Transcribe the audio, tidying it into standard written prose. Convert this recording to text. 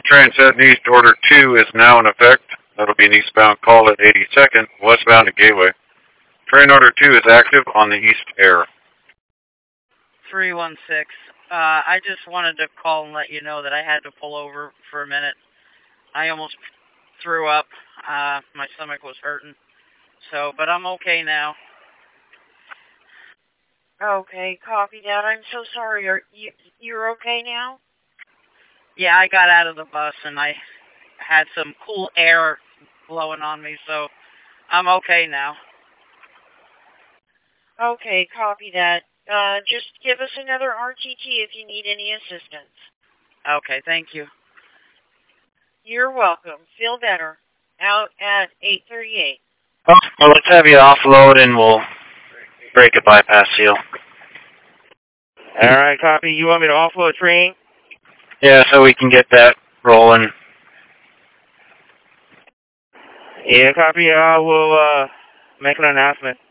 Transat East Order 2 is now in effect. That'll be an eastbound call at 82nd, westbound to Gateway. Train Order 2 is active on the East Air. 316. I just wanted to call and let you know that I had to pull over for a minute. I almost threw up. My stomach was hurting. So, but I'm okay now. Okay, copy that. I'm so sorry. You're okay now? Yeah, I got out of the bus and I had some cool air blowing on me, so I'm okay now. Okay, copy that. Just give us another RTT if you need any assistance. Okay, thank you. You're welcome. Feel better. Out at 8:38. Oh, well, let's have you offload and we'll break a bypass seal. All right, copy. You want me to offload train? Yeah, so we can get that rolling. Yeah, copy. I will make an announcement.